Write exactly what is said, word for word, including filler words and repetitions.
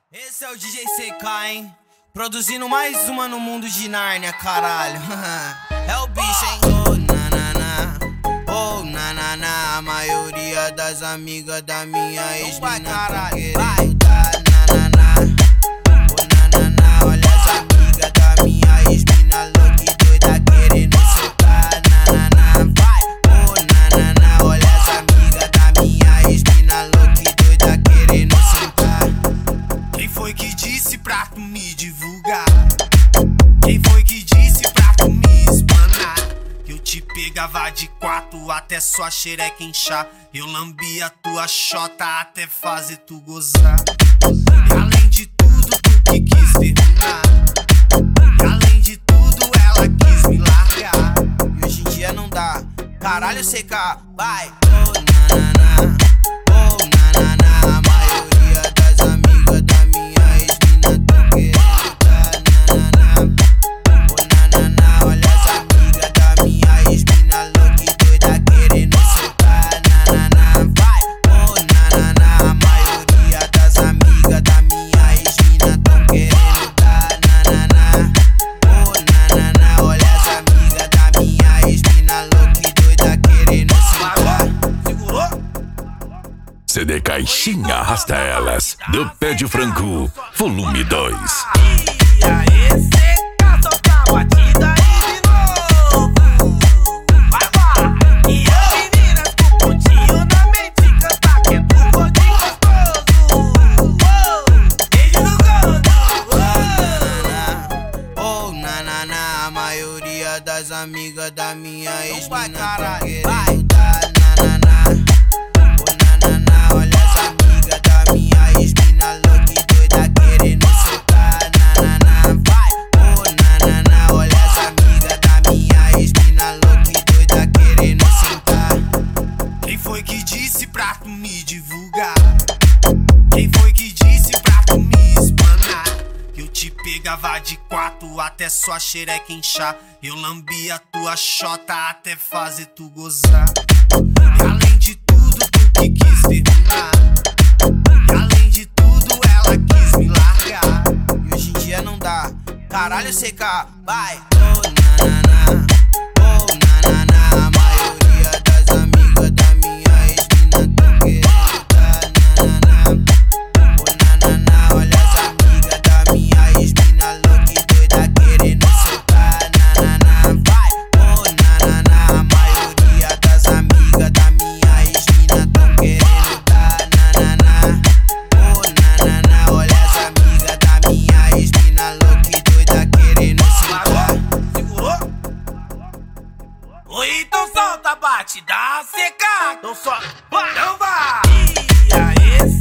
Esse é o D J C K, hein? Produzindo mais uma no mundo de Nárnia, caralho. É o bicho, hein? Oh, nanana, oh, nanana. A maioria das amigas da minha ex-mina tão querendo dar nanana. Oh, nanana, olha as amigas da minha ex-mina louca e doida querendo soltar nanana. Vai, oh, nanana, olha as amigas da minha ex-mina louca e doida querendo soltar. Quem foi que disse pra tu me divulgar? Quem foi que disse pra tu me espanar? Que eu te pegava de quatro até sua xereca inchar. Eu lambia tua xota até fazer tu gozar. E além de tudo tu que quis terminar. E além de tudo ela quis me largar. E hoje em dia não dá. Caralho, C K, vai. Oh, nanana, oh, nanana. A maioria das amigas da minha ex-mina tão querendo dar nanana. Oh, nanana, olha as amigas da minha ex-mina louca e doida querendo soltar nanana. Vai, oh, nanana. A maioria das amigas da minha ex-mina tão querendo dar nanana. Oh, nanana, olha as amigas da minha ex-mina louca e doida querendo soltar. Segurou? C D Caixinha arrasta elas, do Pé de Frango, volume dois. E aí, C K, solta a batida aí de novo. Vai, vai. E as meninas com pontinho na mente canta que é do gordinho gostoso. Beijo no gordo. Oh, nanana, a maioria das amigas da minha ex-mina tão querendo Vai. dar nanana. Oh, nanana, olha as amigas da minha ex-mina louca e doida querendo soltar nanana. Vai, oh, nanana, olha as amigas da minha ex-mina louca e doida querendo sentar. Quem foi que disse pra tu me divulgar? Quem foi que disse pra tu me espanar? Que eu te pegava de quatro até sua xereca inchar. Eu lambia tua xota até fazer tu gozar. E além de tudo tu que quis terminar. E além de tudo ela quis me largar. E hoje em dia não dá. Caralho, C K, vai. Oh, nanana, oh, nanana. A maioria das amigas da minha ex-mina tão querendo dar nanana. Oh, nanana, olha as amigas da minha ex-mina louca e doida querendo soltar nanana. Vai, oh, nanana. A maioria das amigas da minha ex-mina tão querendo dar nanana. Oh, nanana, olha as amigas da minha ex-mina louca e doida querendo soltar. Segurou? Oi, então solta a batida, C K. Então só, então vai. E aí,